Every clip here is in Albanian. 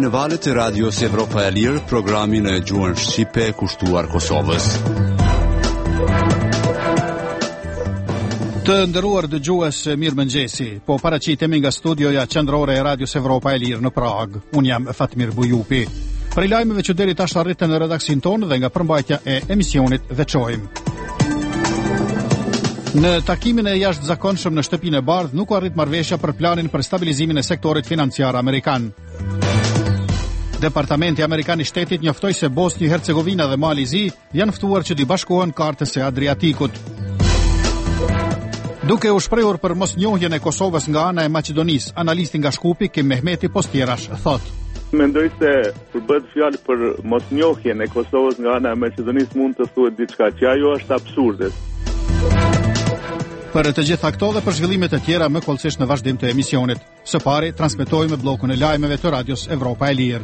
në valët e radios Evropa e Lirë, programin e gjuhën shqipe kushtuar Kosovës. Të nderuar dëgjues, mirëmëngjesi. Po paraqitemi nga studioja qendrore e radios Evropa e Lirë në Prag. Un jam Fatmir Bujupi. Për lajmeve që deri tash arritën në redaksin tonë dhe nga përmbajtja e emisionit veçojmë. Në takimin e jashtëzakonshëm në shtëpinë e Bardh nuk u arrit marrëveshja për planin për stabilizimin e sektorit financiar amerikan. Departamenti Amerikan i Shtetit njoftoi se Bosnjë-Hercegovina dhe Mali Zi janë ftuar që t'i bashkohen kartës së Adriatikut. Duke u shprehur për mosnjohjen e Kosovës nga ana e Maqedonisë, analisti nga Shkupi Kim Mehmeti Postjerash thotë: Mendoj se kur bëhet fjalë për mosnjohjen e Kosovës nga ana e Maqedonisë mund të thuhet diçka që ajo është absurde. Për të gjitha këto dhe për zhvillimet e tjera më kollësisht në vazhdim të emisionit. Së pari transmetojmë bllokun e lajmeve të radios Evropa e Lirë.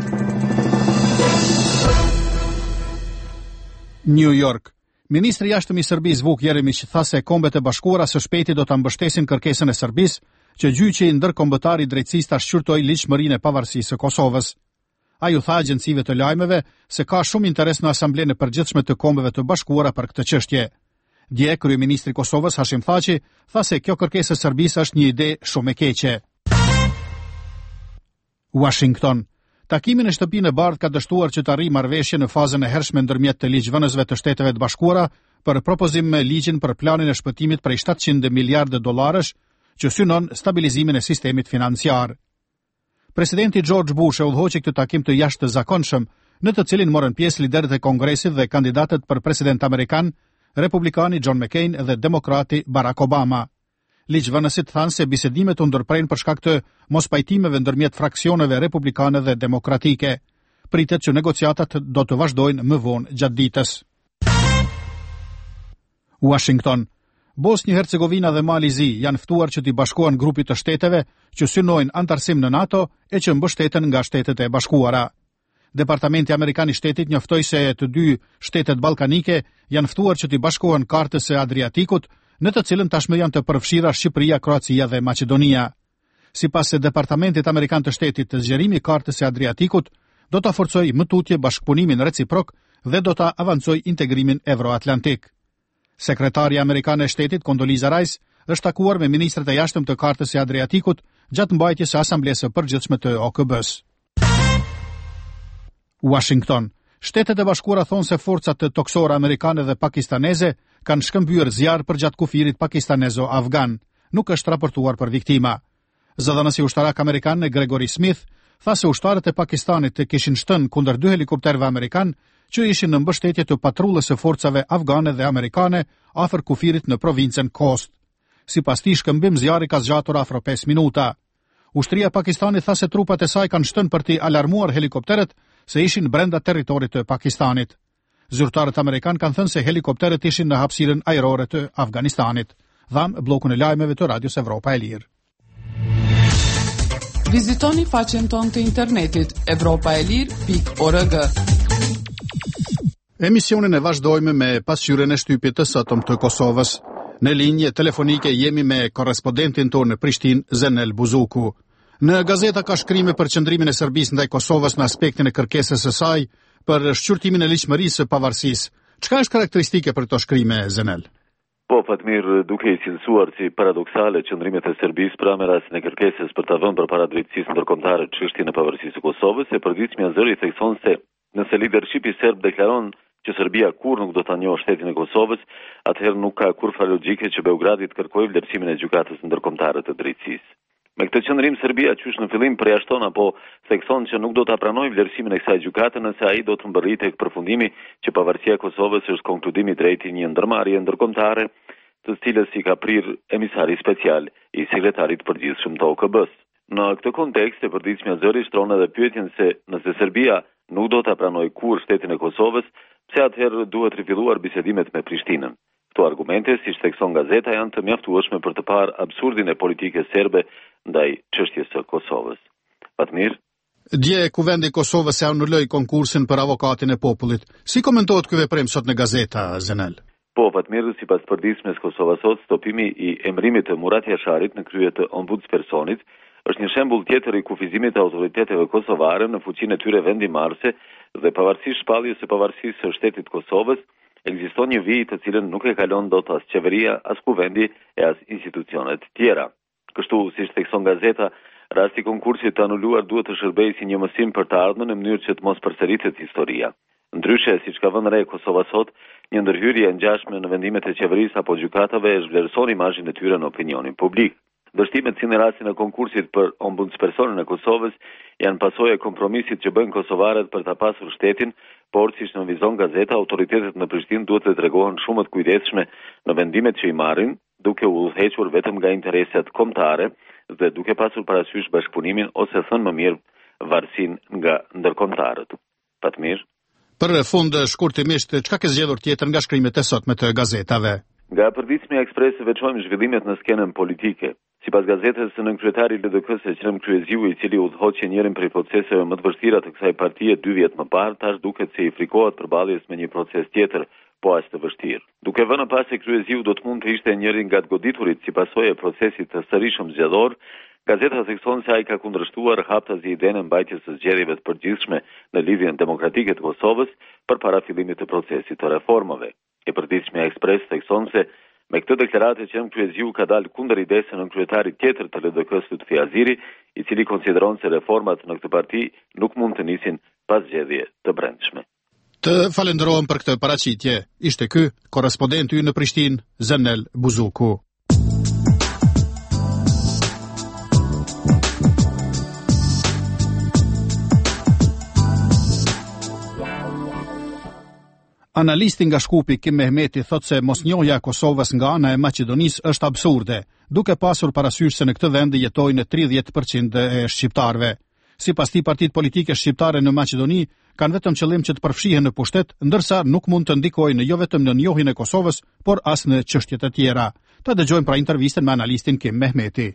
New York. Ministri i jashtëm i Serbisë Vuk Jeremić tha se Kombet e Bashkuara së shpejti do ta mbështesin kërkesën e Serbisë që gjyqi ndërkombëtar i drejtësisë ta shqyrtojë ligjshmërinë e pavarësisë së Kosovës. Ai u tha agjencive të lajmeve se ka shumë interes në Asamblenë e Përgjithshme të Kombeve të Bashkuara për këtë çështje. Dje, kryeministri i Kosovës Hashim Thaçi tha se kjo kërkesë e Serbisë është një ide shumë e keqe. Washington. Takimi në shtëpinë e Bardh ka dështuar që të arrijë marrëveshje në fazën e hershme ndërmjet të ligjvënësve të Shteteve të Bashkuara për propozim me ligjin për planin e shpëtimit prej 700 miliardë dollarësh që synon stabilizimin e sistemit financiar. Presidenti George Bush e udhëhoqi këtë takim të jashtëzakonshëm, në të cilin morën pjesë liderët e Kongresit dhe kandidatët për president amerikan, Republikani John McCain dhe Demokrati Barack Obama. Ligjvënësit thanë se bisedimet u ndërprejnë për shkak të mospajtimeve ndërmjet fraksioneve republikane dhe demokratike. Pritet që negociatat do të vazhdojnë më vonë gjatë ditës. Washington. Bosnjë-Hercegovina dhe Mali Zi janë ftuar që t'i bashkohen grupit të shteteve që synojnë antarësim në NATO e që mbështeten nga Shtetet e Bashkuara. Departamenti Amerikan i Shtetit njoftoi se të dy shtetet ballkanike janë ftuar që t'i bashkohen kartës së Adriatikut, në të cilën tashmë janë të përfshira Shqipëria, Kroacia dhe Maqedonia. Sipas Departamentit Amerikan të Shtetit, zgjerimi i kartës së Adriatikut do ta forcojë më tutje bashkëpunimin reciprok dhe do ta avancojë integrimin evroatlantik. Sekretari Amerikan e Shtetit Condoleezza Rice është takuar me ministrat e jashtëm të kartës së Adriatikut gjatë mbajtjes së Asamblesë së Përgjithshme të OKB-s. Washington. Shtetet e Bashkuara thonë se forcat toksore amerikane dhe pakistaneze kanë shkëmbyer zjarr përgjatë kufirit pakistanezo-afgan. Nuk është raportuar për viktima. Zëdhënësi ushtarak amerikan Gregory Smith tha se ushtarët e Pakistanit kishin shtënë kundër 2 helikopterëve amerikan që ishin në mbështetje të patrullës së forcave afgane dhe amerikane afër kufirit në provincën Khost. Sipas tij, shkëmbim zjarri ka zgjatur afro 5 minuta. Ushtria e Pakistanit tha se trupat e saj kanë shtënë për t'i alarmuar helikopterët se ishin brenda territorit të Pakistanit. Zyrtarët amerikan kanë thënë se helikopterët ishin në hapësirën ajrore të Afganistanit. Dham bllokun e lajmeve të Radios Evropa e Lirë. Vizitoni faqen tonë të internetit europaelir.org. Emisionin e vazhdojmë me pasqyrën e shtypjet të sotëm të Kosovës. Në linjë telefonike jemi me korrespondentin tonë në Prishtinë, Zenel Buzuku. Në gazeta ka shkrime për qëndrimin e Serbisë ndaj Kosovës në aspektin e kërkesës së saj për shqyrtimin e ligjshmërisë së pavarësisë. Çka është karakteristike për këto shkrime, Zenel? Po, Fatmir, duke i cilësuar si paradoksale qëndrimet e Serbisë pranë rastin e kërkesës për ta vënë përpara drejtësisë ndërkombëtare çështjen e pavarësisë së Kosovës, e përditshmja zëri thekson se nëse lidershipi serb deklaron që Serbia kur nuk do ta njohë shtetin e Kosovës, atëherë nuk ka kurrë logjike që Beogradi të kërkojë vlerësimin e gjykatës ndërkombëtare të drejtësisë. Me këtë qëndrim Serbia qysh në fillim përjashton apo thekson që nuk do ta pranojë vlerësimin e kësaj gjykate nëse ai do të mbërritë tek përfundimi që pavarësia e Kosovës është konkludimi i drejtë i një ndërmarrje ndërkombëtare, të cilës i ka prirë emisari special i sekretarit përgjithshëm të OKB-s. Në këtë kontekst e përditshmja zëri shtron edhe pyetjen se nëse Serbia nuk do ta pranojë kurrë shtetin e Kosovës, pse atëherë duhet rifilluar bisedimet me Prishtinën. Këto argumente, siç thekson gazeta, janë të mjaftueshme për të parë absurdin e politikës serbe ndaj çështjes së Kosovës. Fatmir. Dje kuvendi i Kosovës e anuloi konkursin për avokatin e popullit. Si komentohet ky veprim sot në gazeta, Zenel? Po, Fatmir, sipas përditshmës Kosova Sot, stopimi i emërimit të Murat Jasharit në krye të ombudspersonit është një shembull tjetër i kufizimit të autoriteteve kosovare në fuqinë e tyre vendimarrëse dhe pavarësisht shpalljes së pavarësisë së shtetit Kosovës, ekziston një vijë të cilën nuk e kalon dot as qeveria, as kuvendi e as institucionet tjera. Kështu, siç thekson gazeta, rasti i konkursit të anuluar duhet të shërbejë si një mësim për të ardhmen në mënyrë që të mos përsëritet historia. Ndryshe, siç ka vënë re Kosova sot, një ndërhyrje e ngjashme në vendimet e qeverisë apo gjykatave e zhvlerëson imazhin e tyre në opinionin publik. Dështimet si në rastin e konkursit për ombudspersonin e Kosovës janë pasojë e kompromisit që bëjnë kosovarët për ta pasur shtetin, por siç nënvizon gazeta, autoritetet në Prishtinë duhet të tregohen shumë të kujdesshme në vendimet që i marrin, duke u udhëhequr vetëm nga interesat kombëtare dhe duke pasur parasysh bashkëpunimin ose thënë më mirë varësinë nga ndërkombëtarët. Patmir. Për fund, shkurtimisht, çka ke zgjedhur tjetër nga shkrimet e sotme të gazetave? Nga përditshmja ekspres veçojmë zhvillimet në skenën politike. Sipas gazetës, nënkryetari i LDK-s Qrem Kryeziu, i cili udhëhoqi njërin prej proceseve më të vështira të kësaj partie 2 vjet më parë, tash duket se i frikohet përballjes me një proces tjetër, po as të vështirë. Duke vënë pas se Kryeziu do të mund të ishte njëri nga të goditurit si pasojë e procesit të sërishëm zgjedhor, gazeta thekson se ai ka kundërshtuar haptazi idenë e mbajtjes së zgjedhjeve të përgjithshme në lidhjen demokratike të Kosovës përpara fillimit të procesit të reformave. E përditshmja ekspres thekson se me këtë deklaratë Qrem Kryeziu ka dalë kundër idesë në kryetari tjetër të LDK-s Lutfi Aziri, i cili konsideron se reformat në këtë parti nuk mund të nisin pas zgjedhje të brendshme. Të falenderojmë për këtë paraqitje. Ishte ky korrespondenti ynë në Prishtinë, Zenel Buzuku. Analisti nga Shkupi Kim Mehmeti thot se mosnjohja e Kosovës nga ana e Maqedonisë është absurde, duke pasur parasysh se në këtë vend jetojnë 30% e shqiptarëve. Sipas tij, partitë politike shqiptare në Maqedoni kanë vetëm qëllim që të përfshihen në pushtet, ndërsa nuk mund të ndikojnë jo vetëm në njohjen e Kosovës, por as në çështjet e tjera. Ta dëgjojmë pra intervistën me analistin Kim Mehmeti.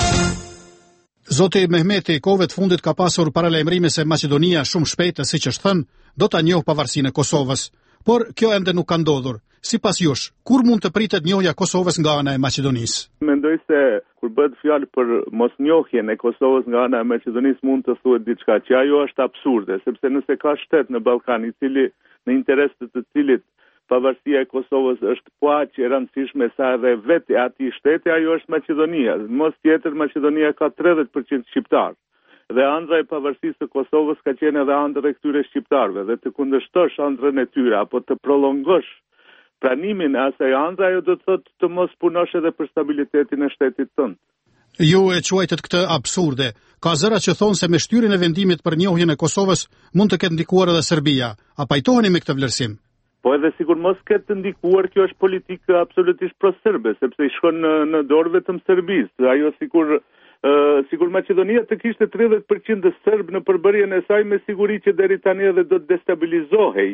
Zoti Mehmeti, kohëve të fundit ka pasur paralajmërime se Maqedonia shumë shpejt, siç është thënë, do ta njohë pavarësinë e Kosovës. Por kjo ende nuk ka ndodhur. Sipas jush, kur mund të pritet njohja e Kosovës nga ana e Maqedonisë? Mendoj se kur bëhet fjalë për mosnjohjen e Kosovës nga ana e Maqedonisë mund të thuhet diçka që ajo është absurde, sepse nëse ka shtet në Ballkan i cili në interes të cilit pavarësia e Kosovës është po aq e rëndësishme sa edhe vetë atij shteti, ajo është Maqedonia. Mos tjetër, Maqedonia ka 30% shqiptar. Dhe ëndra e pavarësisë së Kosovës ka qenë edhe ëndër e këtyre shqiptarëve, dhe të kundërshtosh ëndrën e tyre apo të prolongosh pranimin e asaj ëndre, ajo do të thotë të mos punosh edhe për stabilitetin e shtetit tënd. Ju e quajtët këtë absurde. Ka zëra që thonë se me shtyrjen e vendimit për njohjen e Kosovës mund të ketë ndikuar edhe Serbia. A pajtoheni me këtë vlerësim? Po edhe sigur mos ketë ndikuar, kjo është politikë absolutisht pro-serbe, sepse i shkon në dorë vetëm Serbisë. Ajo sigur Maqedonia të kishte 30% serb në përbërjen e saj, me siguri që deri tani edhe do të destabilizohej.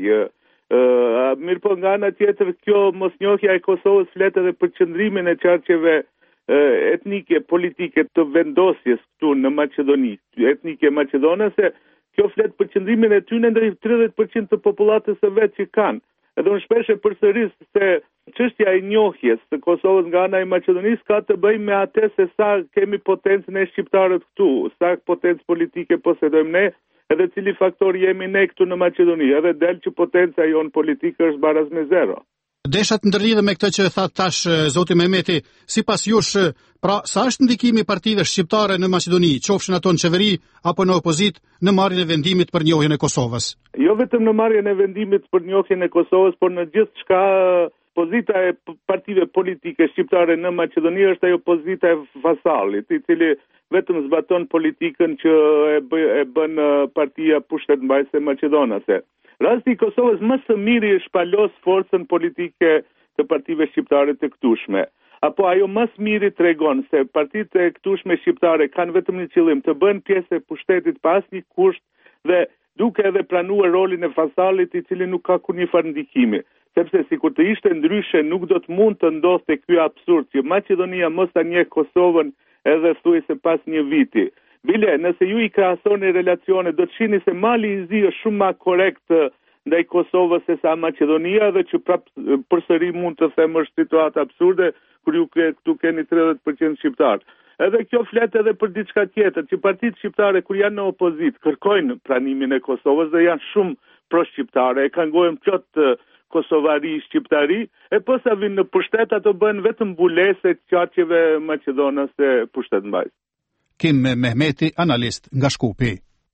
Mirë po nga ana tjetër, kjo mosnjohja e Kosovës flet edhe për qëndrimin e çarqeve etnike, politike të vendosjes këtu në Maqedoni, etnike maqedonase. Kjo flet për qëndrimin e tyre ndër 30% të popullatës së vet që kanë. Edhe unë shpesh e përsëris se çështja e njohjes së Kosovës nga ana e Maqedonisë ka të bëjë me atë se sa kemi potencë ne shqiptarët këtu, sa potencë politike posedojmë ne, edhe cili faktor jemi ne këtu në Maqedoni, edhe del që potenca jon politike është baraz me zero. Deshat ndërlidhe me këtë që tha tash zoti Mehmeti, sipas jush, pra sa është ndikimi i partive shqiptare në Maqedoni, qofshin ato në qeveri apo në opozit, në marrjen e vendimit për njohjen e Kosovës? Jo vetëm në marrjen e vendimit për njohjen e Kosovës, por në gjithçka. Pozita e partive politike shqiptare në Maqedoni është ajo pozita e vasallit, i cili vetëm zbaton politikën që e bën partia pushtetmbajtëse maqedonase. Rasti i Kosovës më së miri e shpalos forcën politike të partive shqiptare të këtushme. Apo ajo më së miri tregon se partitë e këtushme shqiptare kanë vetëm një qëllim, të bëhen pjesë e pushtetit pa asnjë kusht dhe duke edhe pranuar rolin e vasallit, i cili nuk ka kurrë farë ndikimi. Sepse sikur të ishte ndryshe, nuk do të mund të ndodhte ky absurd që Maqedonia mos ta njeh Kosovën edhe thuajse pas një viti. Bile, nëse ju i krahasoni relacionet, do të shihni se Mali i Zi është shumë më korrekt ndaj Kosovës se sa Maqedonia dhe që përsëri mund të them është situatë absurde kur ju këtu keni 30% shqiptar. Edhe kjo flet edhe për diçka tjetër, që partitë shqiptare kur janë në opozit kërkojnë pranimin e Kosovës dhe janë shumë pro-shqiptare, e kanë gojën plot kosovari, shqiptari, e po sa vinë në pushtet ato bën vetëm mbulese qarqeve maqedonase pushtetmbajtës. Kim Mehmeti, analist nga Shkupi.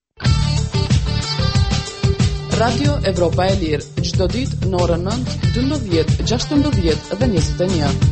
Radio Evropa e Lirë, çdo ditë në orën 9, 12, 16 dhe 21.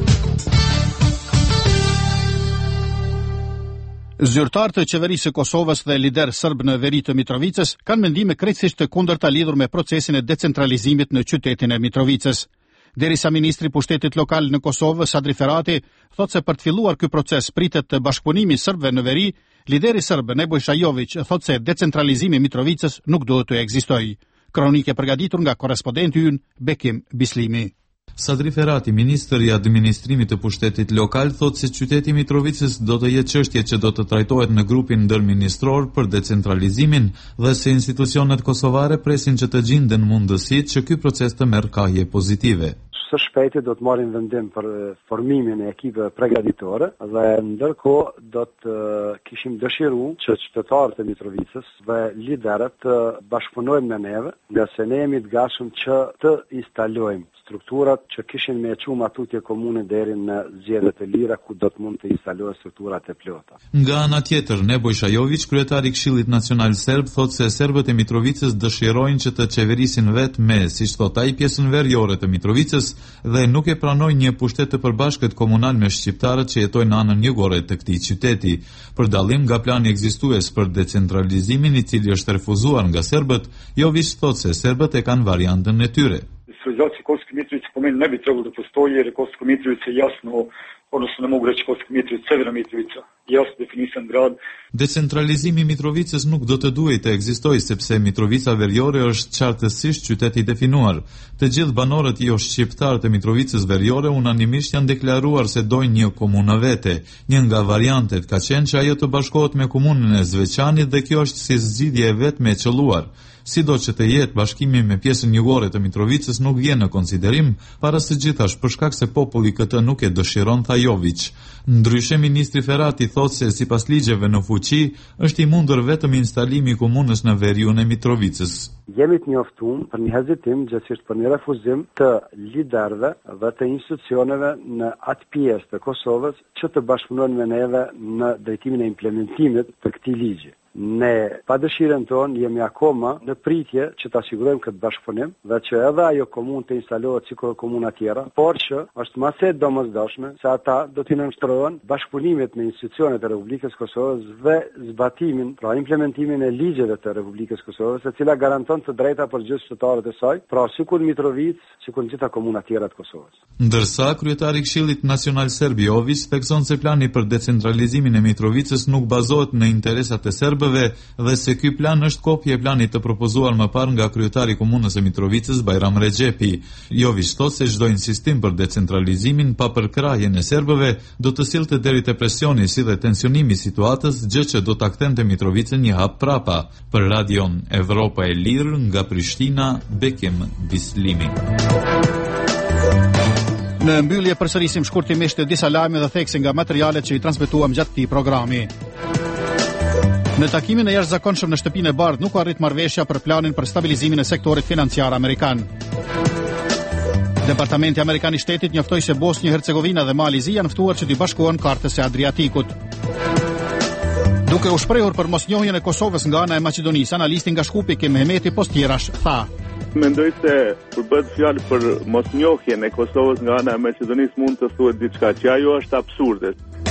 Zyrtarët e qeverisë së Kosovës dhe lider serb në veri të Mitrovicës kanë mendime krejtësisht të kundërta lidhur me procesin e decentralizimit në qytetin e Mitrovicës. Derisa ministri pushtetit lokal në Kosovë, Sadri Ferati, thotë se për të filluar ky proces pritet të bashkëpunimi serbëve në veri, lideri serb Nebojša Jović thotë se decentralizimi i Mitrovicës nuk duhet të ekzistojë. Kronikë përgatitur nga korrespondenti ynë Bekim Bislimi. Sadri Ferati, ministri i administrimit të pushtetit lokal, thotë se qyteti i Mitrovicës do të jetë çështje që do të trajtohet në grupin ndërministror për decentralizimin dhe se institucionet kosovare presin që të gjenden mundësitë që ky proces të merr kahje pozitive. Së shpejti do të marrin vendim për formimin e ekipeve përgatitore dhe ndërkohë do të kishim dëshiruar që qytetarët e Mitrovicës dhe liderët të bashkëpunojnë me neve, ndërsa ne jemi të gatshëm që të instalojmë strukturat që kishin me qumë atutje komune deri në zgjedhjet e lira ku do të mund të instalohen strukturat e plota. Nga ana tjetër, Nebojša Jović, kryetari i Këshillit Nacional Serb, thotë se serbët e Mitrovicës dëshirojnë që të qeverisin vetë me, siç thotë ai, pjesën veriore të Mitrovicës dhe nuk e pranojnë një pushtet të përbashkët komunal me shqiptarët që jetojnë në anën jugore të këtij qyteti. Për dallim nga plani ekzistues për decentralizimin, i cili është refuzuar nga serbët, Jović thotë se serbët e kanë variantën e tyre. Realizacija Kosovske Mitrovice po meni ne bi trebalo da postoji jer je Kosovska Mitrovica jasno, odnosno ne mogu reći Kosovska Mitrovica, Severna Mitrovica, jasno definisan grad. Decentralizimi i Mitrovicës nuk do të duhej të ekzistojë sepse Mitrovica Veriore është qartësisht qytet i definuar. Të gjithë banorët jo shqiptar të Mitrovicës Veriore unanimisht janë deklaruar se dojnë një komunë vete. Një nga variantet ka qenë që ajo të bashkohet me komunën e Zveçanit dhe kjo është si zgjidhje e vetme e qelluar. Sido që të jetë bashkimi me pjesën jugore të Mitrovicës nuk vjen në konsiderim, para së gjithash për shkak se populli këtë nuk e dëshiron, tha Jović. Ndryshe, ministri Ferati thotë se sipas ligjeve në fuqi është i mundur vetëm instalimi i komunës në veriun e Mitrovicës. Jemi të njoftuar për një hezitim, gjithsesi për një refuzim të liderëve dhe të institucioneve në atë pjesë të Kosovës që të bashkëpunojnë me neve në drejtimin e implementimit të këtij ligji. Ne, pa dëshirën tonë, jemi akoma në pritje që të sigurojmë këtë bashkëpunim dhe që edhe ajo komunë të instalohet si komuna tjera, por që është mase domosdoshme se ata do t'i nënshtrohen bashkëpunimit me institucionet e Republikës Kosovës dhe zbatimin, pra implementimin e ligjeve të Republikës Kosovës, e cila garanton të drejta për gjithë qytetarët e saj, pra sikur Mitrovicë, sikur gjitha komuna tjera të Kosovës. Ndërsa kryetari i Këshillit Nacional Serb Jović thekson se plani për decentralizimin e Mitrovicës nuk bazohet në interesat e serbëve dhe se ky plan është kopje e planit të propozuar më parë nga kryetari i komunës së Mitrovicës Bajram Rexhepi. Jović thotë se çdo insistim për decentralizimin pa përkrahjen e serbëve do të sillte deri te presioni si dhe tensionimi i situatës, gjë që do ta kthente Mitrovicën një hap prapa. Për Radion Evropa e Lirë nga Prishtina, Bekim Bislimi. Në mbyllje përsërisim shkurtimisht disa lajme dhe thekse nga materialet që i transmetuam gjatë këtij programi. Në takimin e jashtëzakonshëm në shtëpinë e Bardh nuk u arrit marrëveshja për planin për stabilizimin e sektorit financiar amerikan. Departamenti Amerikan i Shtetit njoftoi se Bosnjë-Hercegovina dhe Malizi janë ftuar që të bashkohen kartës së Adriatikut. Duke u shprehur për mosnjohjen e Kosovës nga ana e Maqedonisë, analisti nga Shkupi Kim Mehmeti Postirash tha: Mendoj se kur bëhet fjalë për mosnjohjen e Kosovës nga ana e Maqedonisë mund të thuhet diçka që ajo është absurde.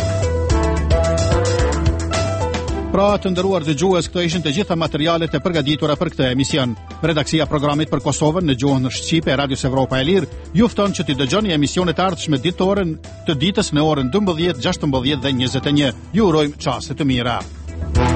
Pra, të nderuar dëgjues, këto ishin të gjitha materialet e përgatitura për këtë emision. Redaksia e programit për Kosovën në gjuhën shqipe e Radios Evropa e Lirë ju fton që t'i dëgjoni emisionet e ardhshme ditore të ditës në orën 12, 16 dhe 21. Ju urojmë çaste të mira.